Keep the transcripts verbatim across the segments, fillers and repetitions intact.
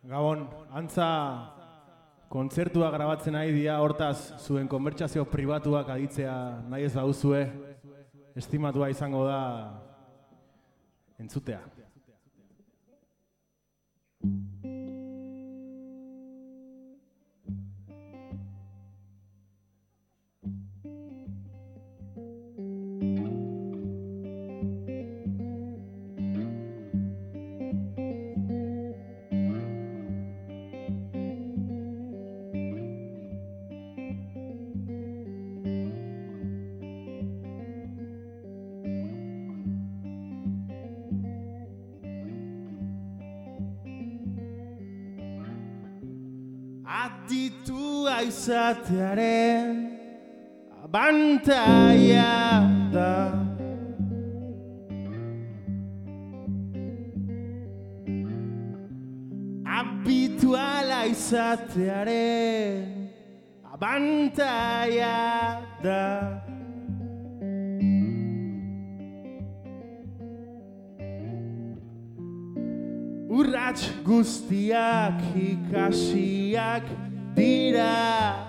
Gabon, antza kontzertua grabatzen ari dira, hortaz zuen konbertsazio pribatuak aditzea nahi ez baduzue, estimatua izango da entzutea. Aditua izatearen abantaia da. Habituala izatearen abantaia da. Urrats guztiak ikasiak dira.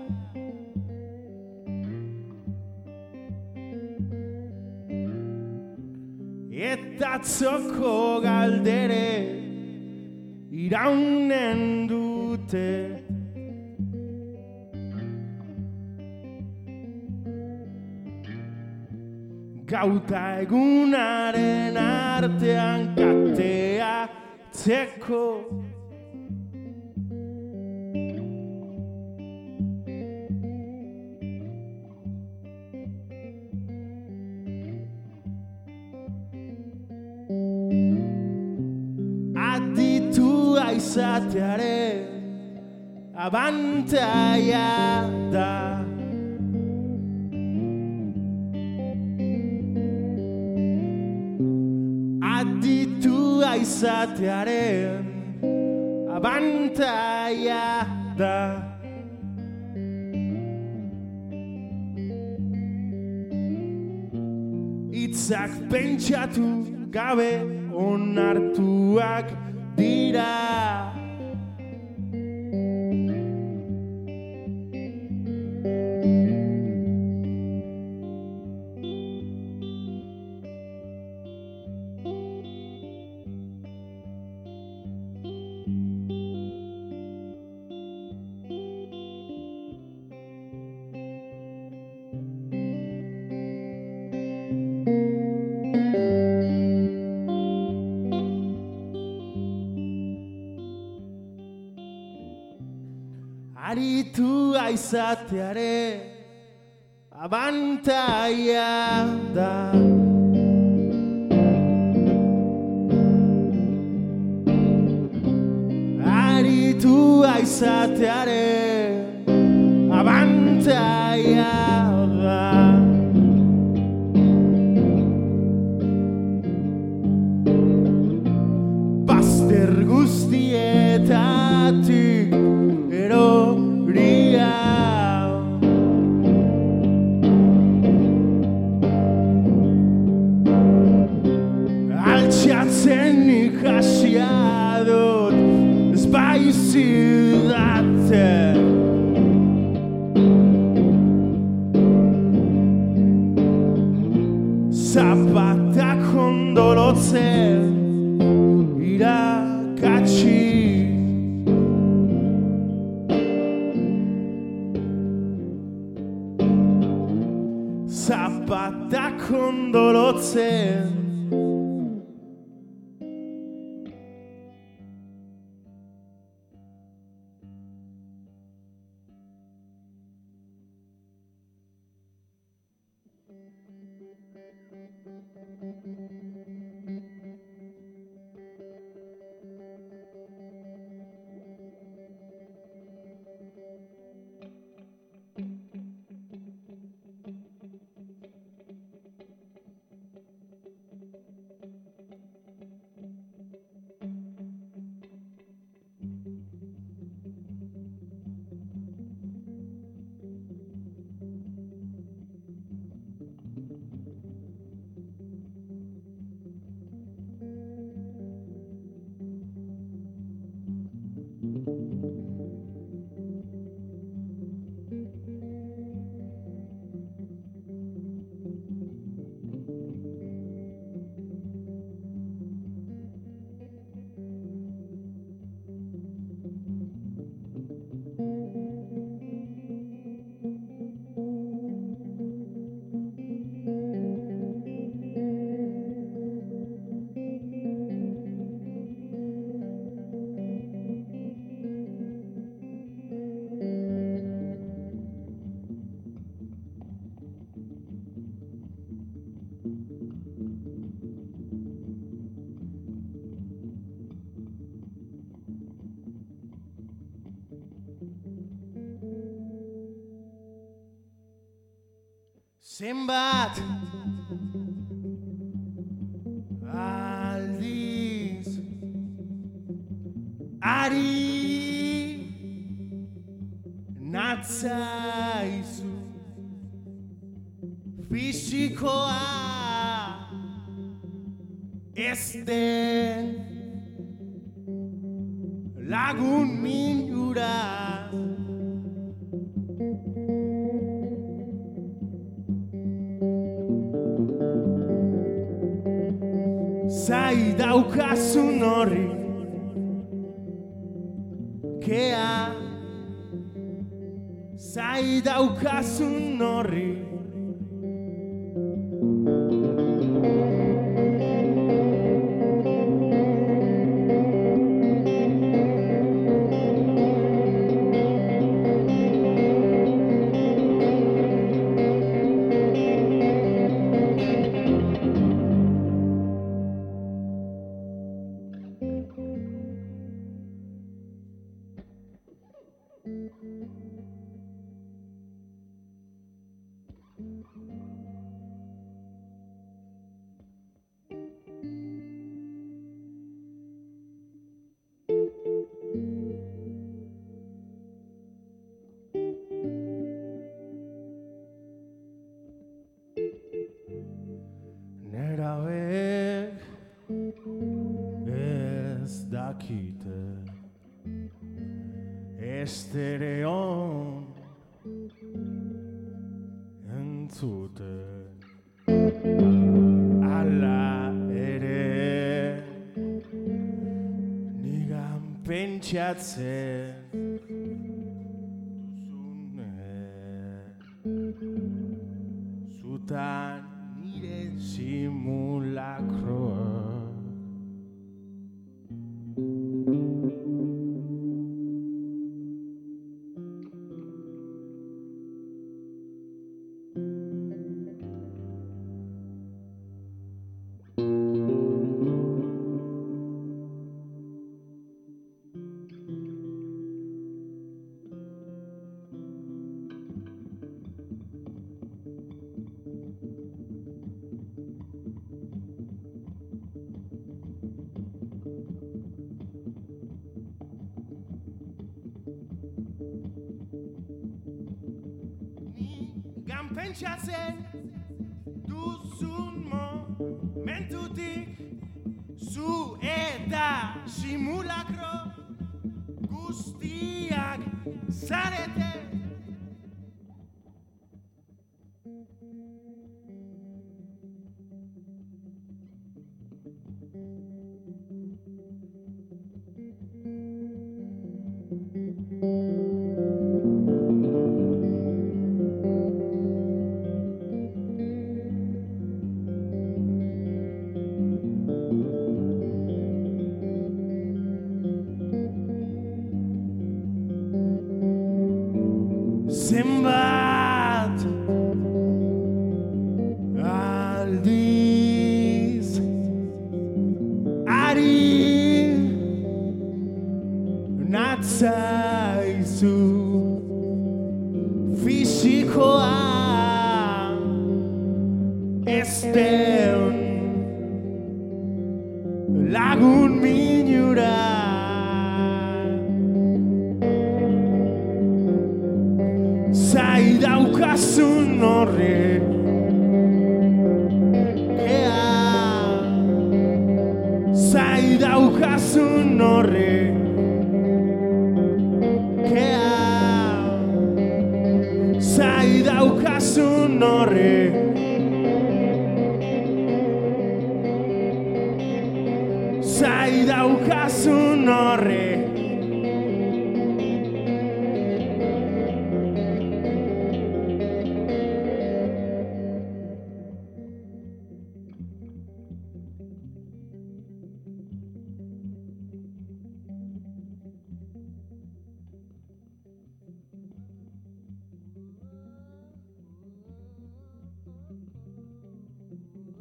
Eta atzoko galdere iraunen dute. Gauta egunaren artean katea Teko aditua izatearen abantaia da. Aditua izatearen abantaia da. Itzak pentsatu gabe onartuak dira. Aritua izatearen abantaia da. Aritua izatearen abantaia da. Bazter guztietatik eroria. Altxatzen ikasia dut ez baizidaten. Zapatak ondolotzen irakatsi. Zapatak ondolotzen Zenbat aldiz ari natzaizu fisikoa ez den lagun minura zai daukazun horri kea zai daukazun horri Nerabek ez dakite estereon entzuten ala ere nigan pentsatzen duzune zutan nire simulakroa Pentsatzen duzun momentutik zu eta simulakro guztiak zarete zenbat aldiz ari natzaizu fisikoa ez den lagun minura zai daukazun horre ea zai daukazun horre ea zai daukazun horre zai daukazun horre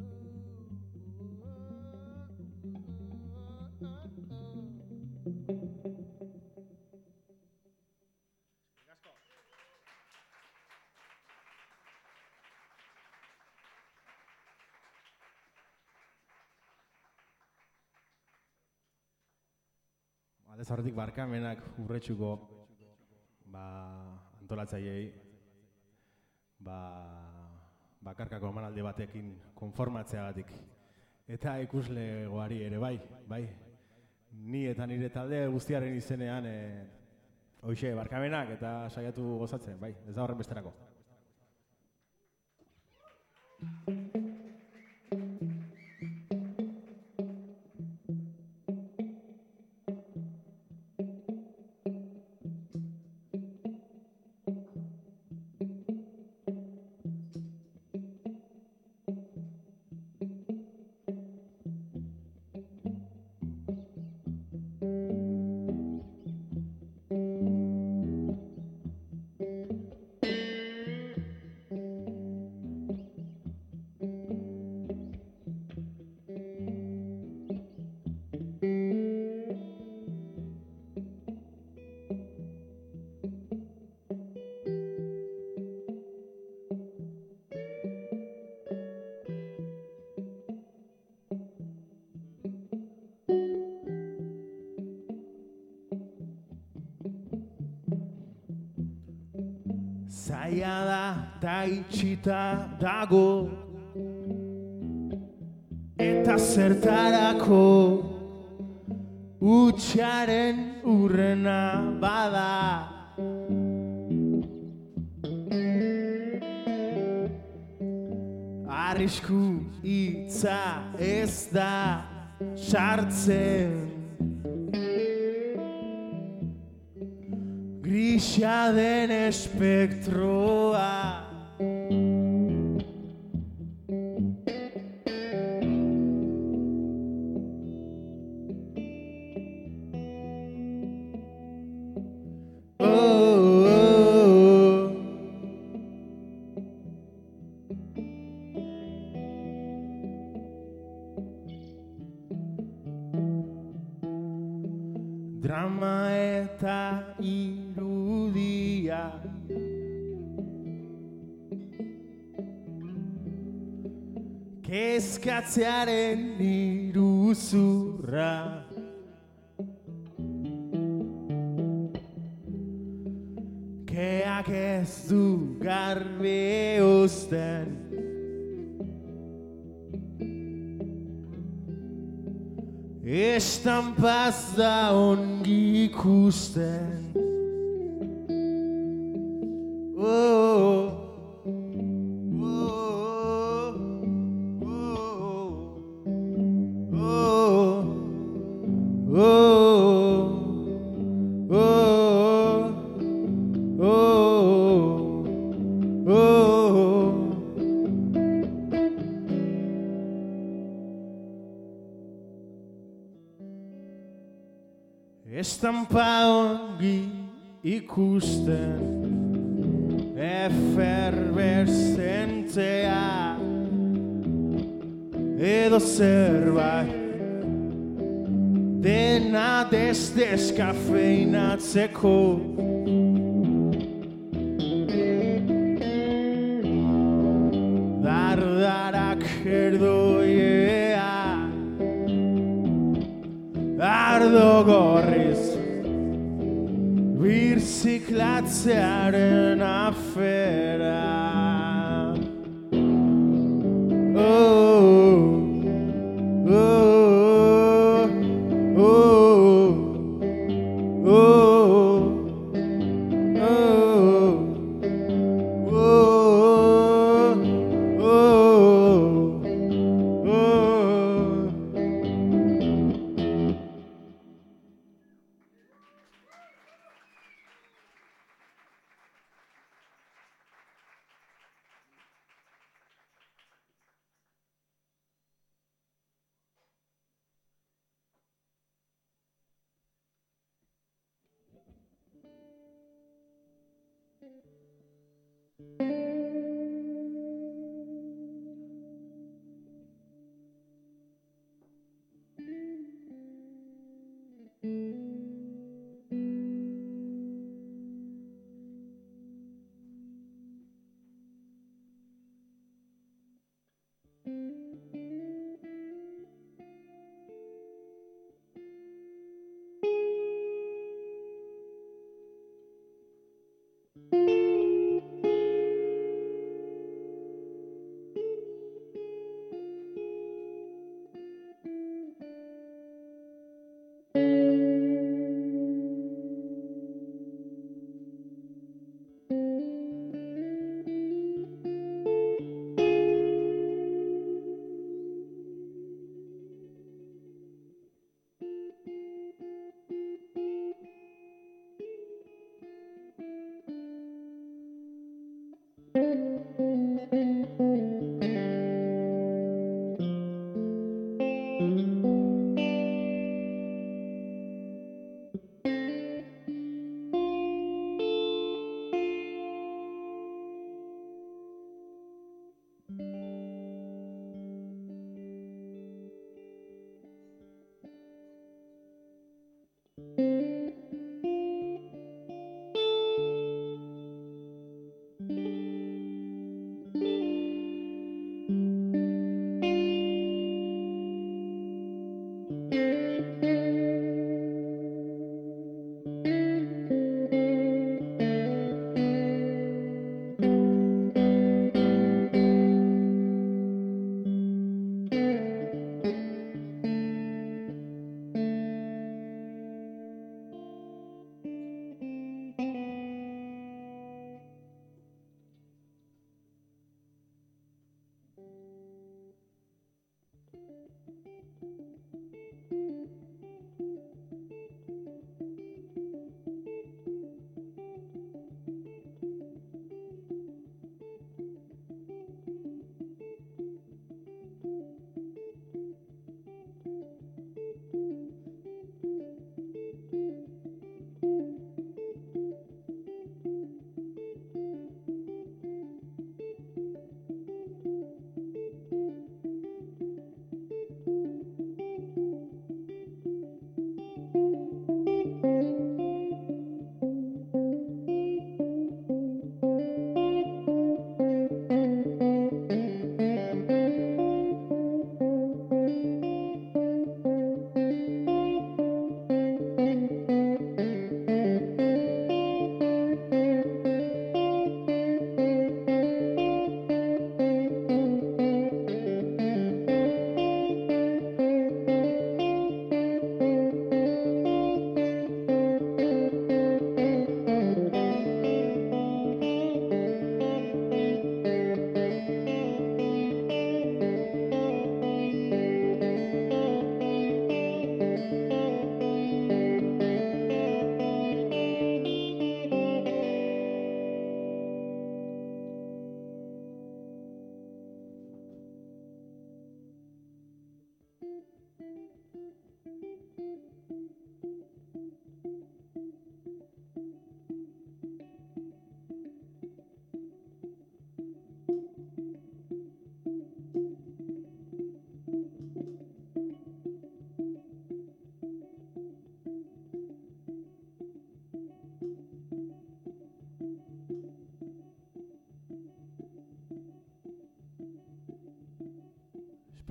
Thank you. Aldez aurretik barkamenak urretxuko ba, antolatzaileei ba, bakarkako emanaldi batekin konformatzeagatik. Eta ikuslegoari ere bai, bai. Ni eta nire talde guztiaren izenean e, hoxe barkamenak eta saiatu gozatzen, bai, ez da horren besterako. Zaila da ta itxita dago eta zertarako utxaren urrena bada. Arrisku hitza ez da sartzen grisa den espektroa. Drama eta irudia kezkatzearen iruzurra keak ez du garbi uzten Estampas da ongi ikusten. Oh, oh, oh, oh, oh, oh, oh, oh. Estampa ongi ikusten, efervescentzea edo zerbait dena desdeskafeinatzeko. Dardarak erdoiea ardo gorriz birziklatzearen afera. Oh, oh, oh, oh,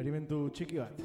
Esperimentu txiki bat.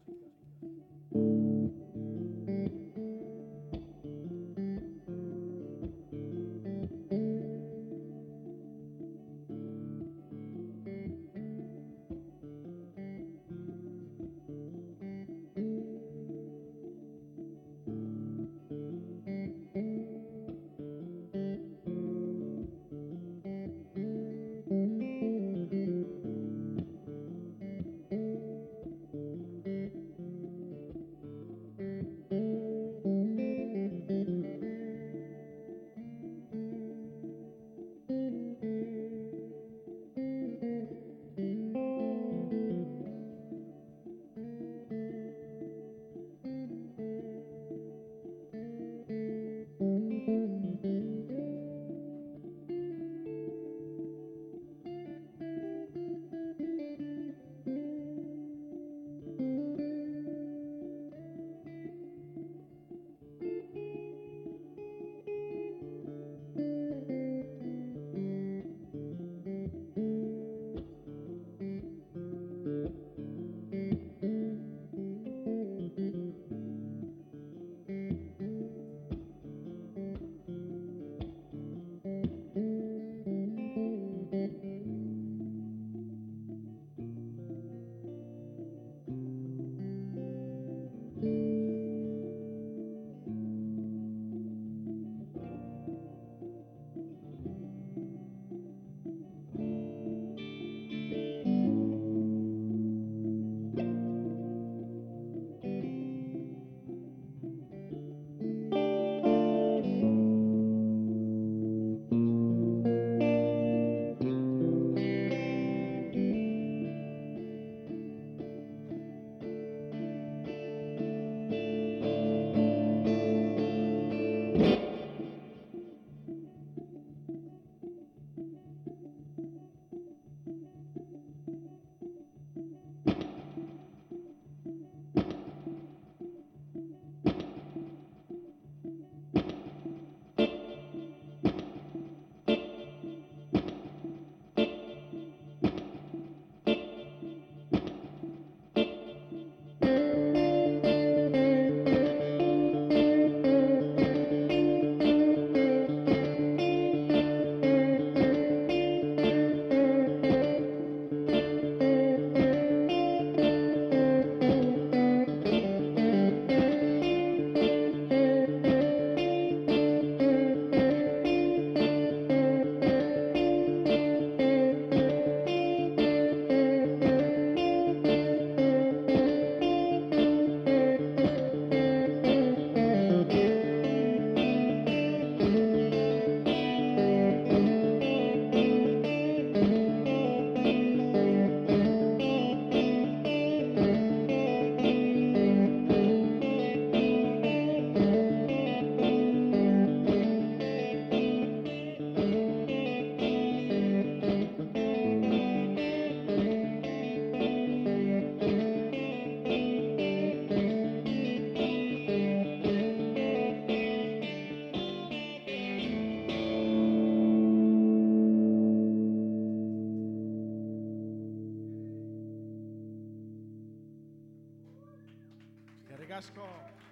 Asko.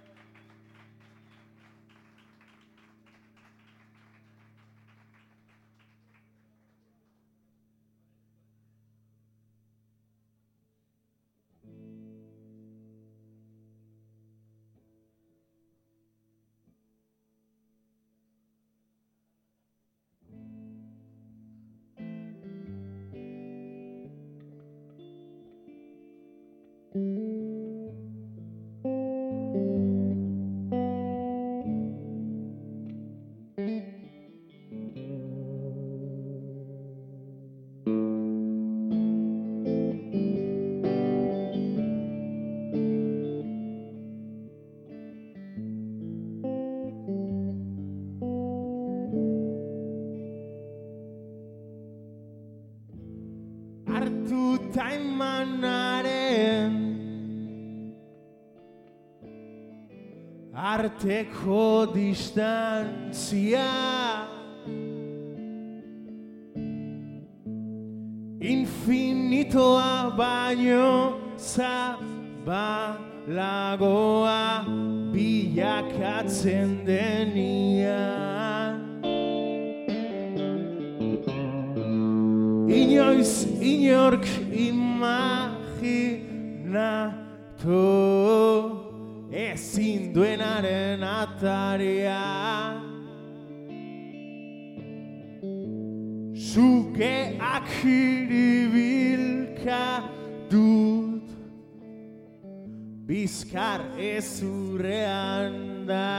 Taimanaren arteko distantzia infinitoa baino zabalagoa bilakatzen denian. Inoiz inork imaginatu ezin duenaren ataria. Sugeak iribilka dut bizkar ezurrean da.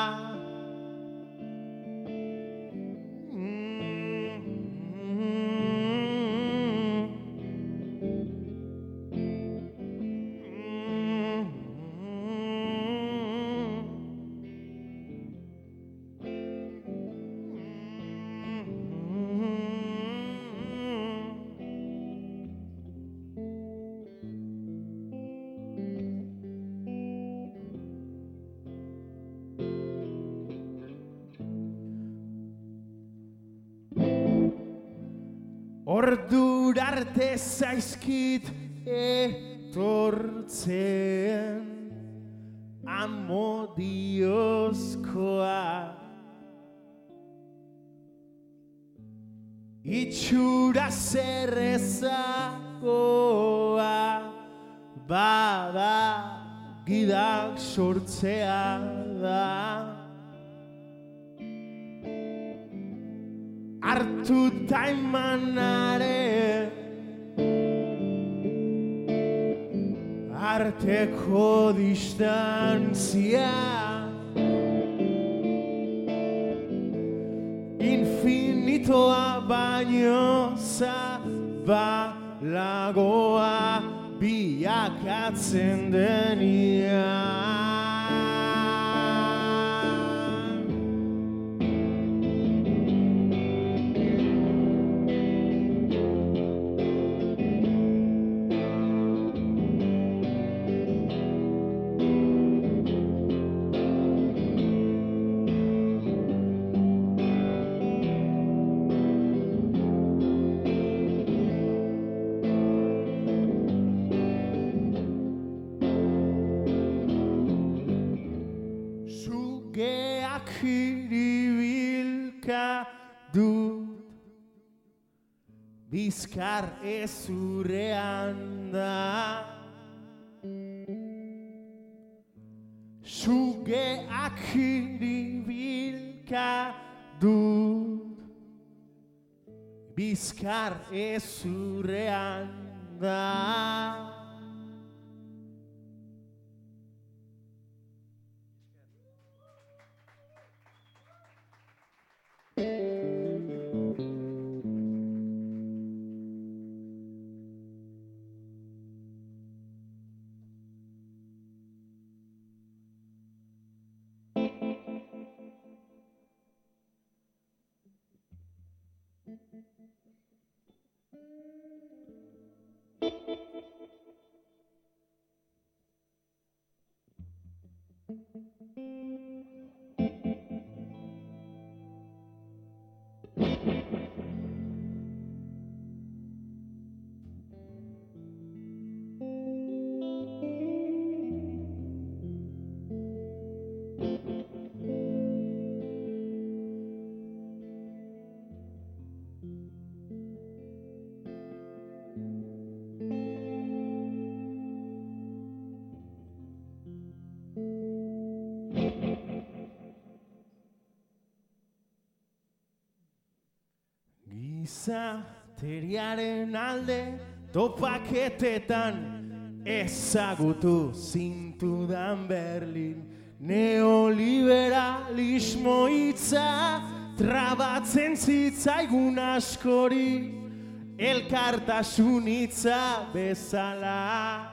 Ordura arte zaizkit etortzen amodiozkoa. Itxura zerrezagoa bada gidak sortzea da. Hartuta emanare arteko distantzia, infinitoa baino zabalagoa bilakatzen denian. Sugeak iribilka dut bizkar ezurrean da. Sugeak iribilka dut bizkar ezurrean da. Gizateriaren alde topaketetan ezagutu zintudan Berlin. Neoliberalismo hitza trabatzen zitzaigun askori, elkartasun hitza bezala.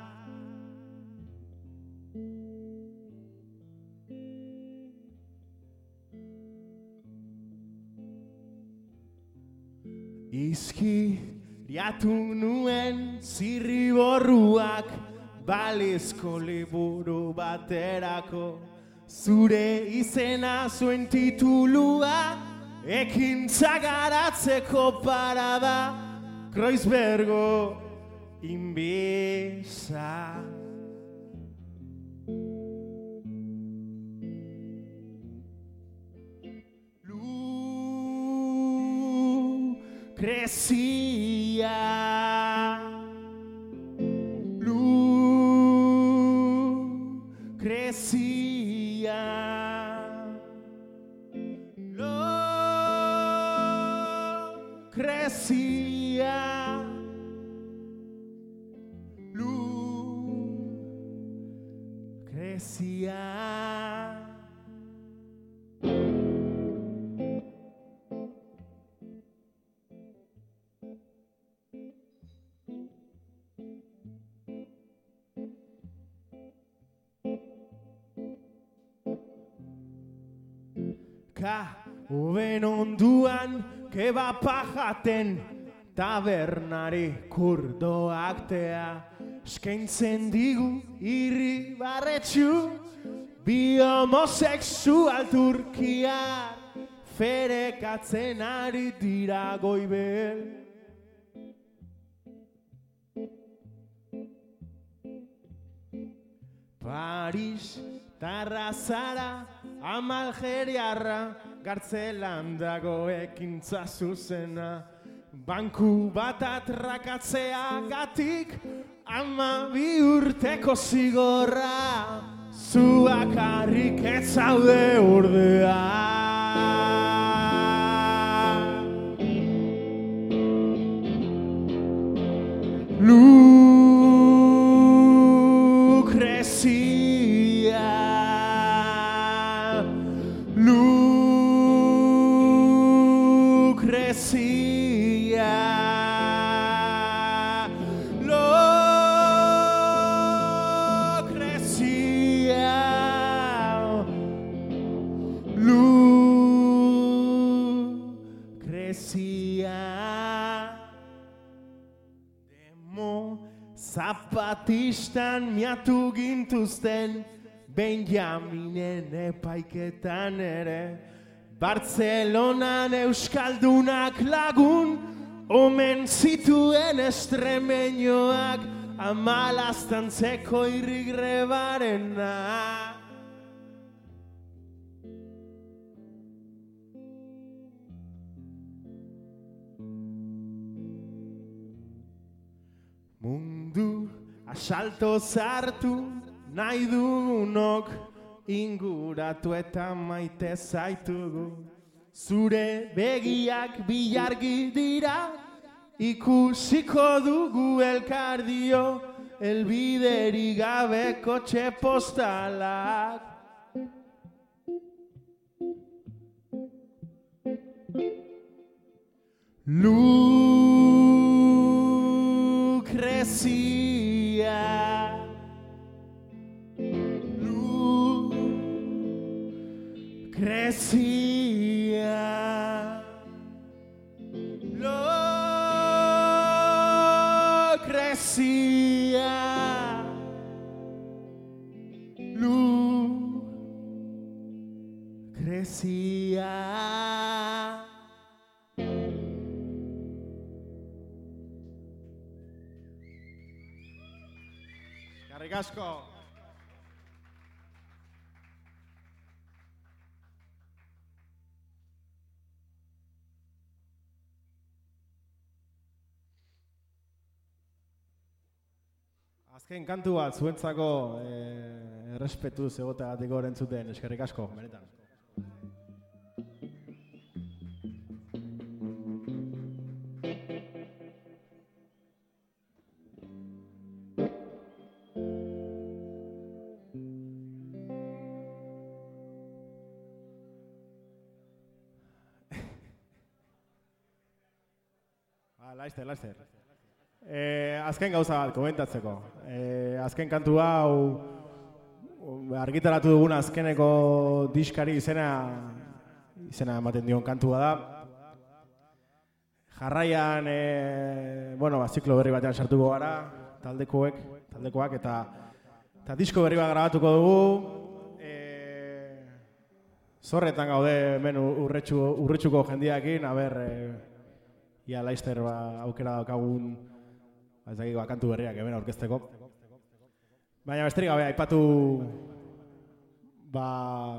Izkiriatu nuen zirriborruak balizko liburu baterako, zure izena zuen titulua ekintza garatzeko parada, Kreuzbergo inbisa. Lucrecia, Lucrecia, Lucrecia, Lucrecia. Hoben onduan keba pajaten tabernari kurdoaktea eskaintzen digu irri barretxu bi homosexual turkiar ferekatzen ari dira goibel. Paris tarrazara amalgeriarra gartzelan dago ekintza zuzena banku bat atrakatzea gatik ama bi urteko zigorra zuak harrik ez zaude ordea. Zapatistan miatu gintuzten Benjaminen epaiketan ere Bartzelonan euskaldunak lagun omen zituen estremeñoak amalaztantzeko irrigrebarena. Mundu asalto zartu nahi dugunok inguratu eta maite zaitugu. Zure begiak bilargi dira ikusiko dugu elkardio elbideri gabe kotxe postalak. Lucrecia, Lucrecia, Lucrecia, Lucrecia. Eskerrik asko. Azken kantu bat zuentzako eh, errespetu zegoteagatik entzuten, eskerrik asko, benetan. Laizter, laizter. Eh, azken gauza bat komentatzeko. Eh, azken kantu hau argitaratu dugun azkeneko diskari izena izena ematen dion kantua da. Jarraian, eh, bueno, ba, ziklo berri batean sartuko gara, taldekoek, taldekoak eta eta disko berri bat grabatuko dugu. Eh, zorretan gaude hemen urretxu, urretxuko jendiakin, aber eh, ia Laizter ba, aukera daukagun ez dakik bakantu berriak hemen aurkezteko. Baina besterik gabe, aipatu, ba,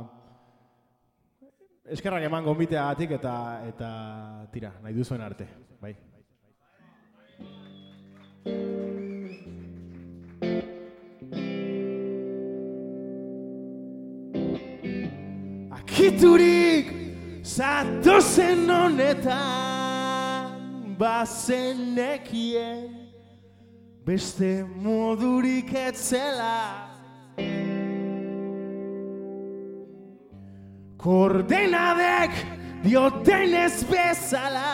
eskerrak eman gonbiteagatik eta, eta tira, nahi duzuen arte, bai. Akiturik zatozen honetan bazenekien beste modurik etzela koordenadek diotenez bezala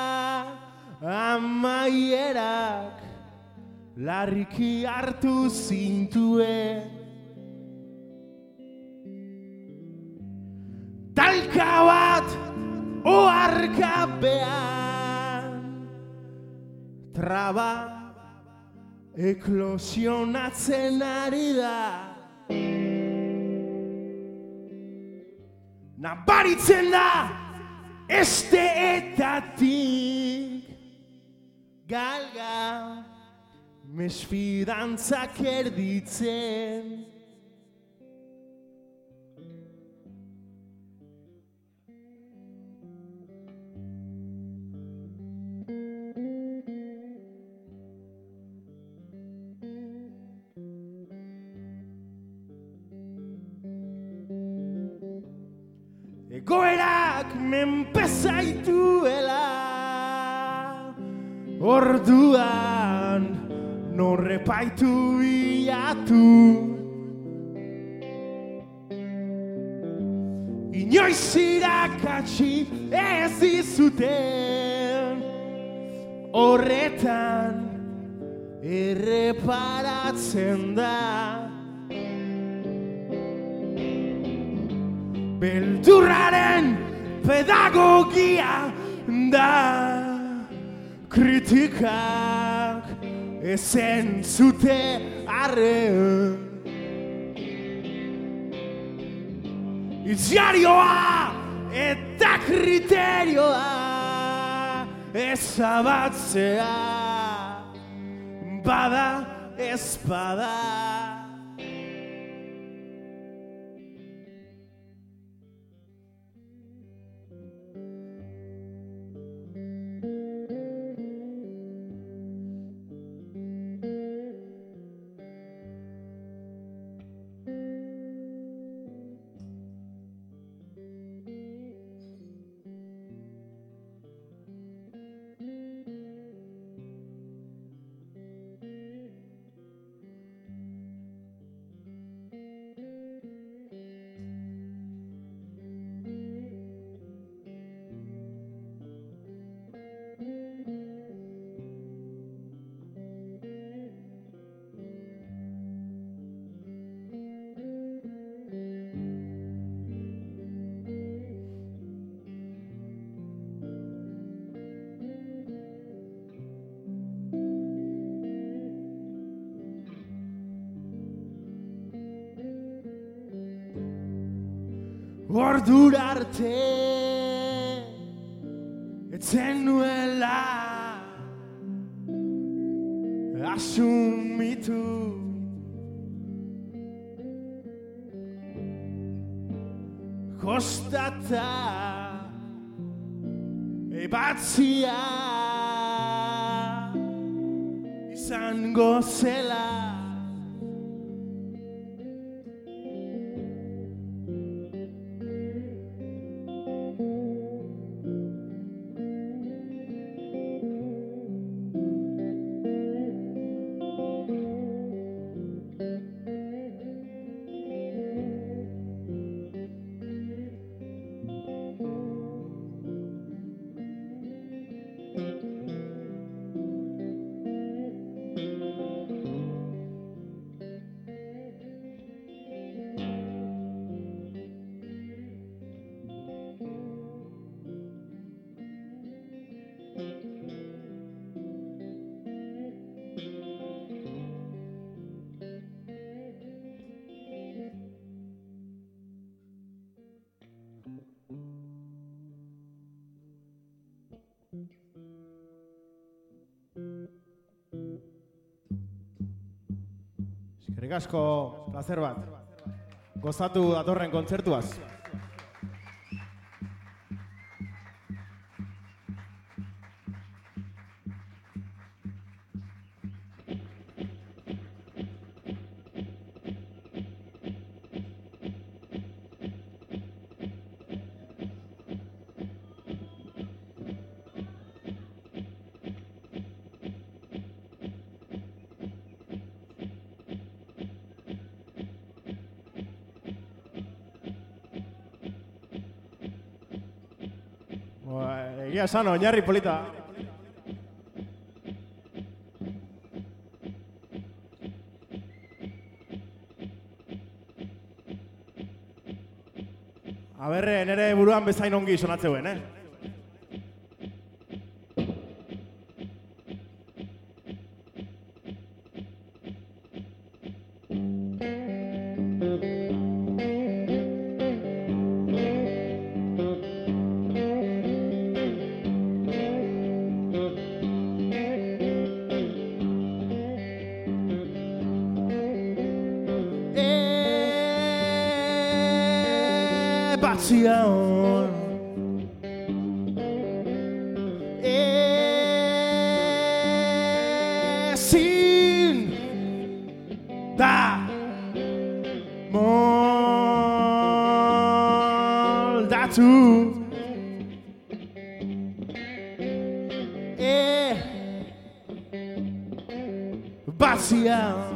amaierak larriki hartu zintuen talka bat oarkapean traba eklosionatzen ari da nabaritzen da esteetatik galga mesfidantzak erditzen Egoerak menpezaituela orduan norrepaitu bilatu inoiz irakatsi ez dizuten horretan erreparatzen da beldurraren pedagogia da kritikak ezen zute arren Itziarioa eta kriterioa ezabatzea bada ez bada Ordura arte etzen nuela asumitu kostata ebatzia izango zela Eskerrik asko, plazer bat. Gozatu datorren kontzertuaz. Egia esan, oinarri polita. Aberre, nere buruan bezain ongi sonatzeuen, eh? Batzion ezin da moldatu e batzion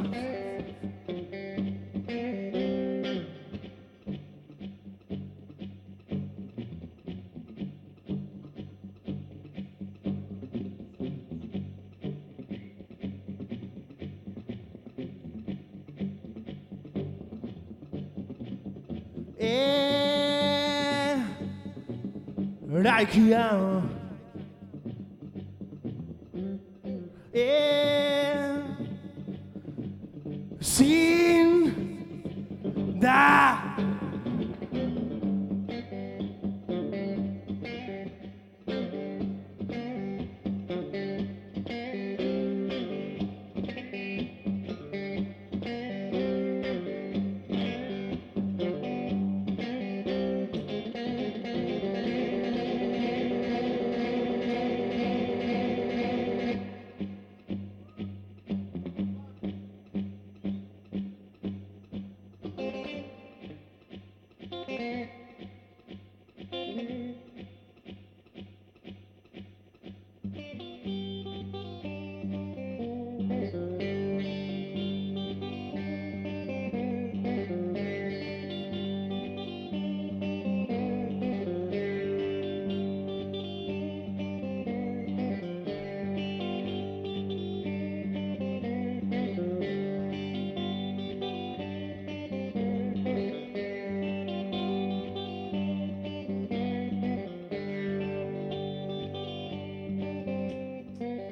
Raikia ezin da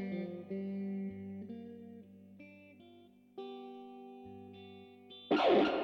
You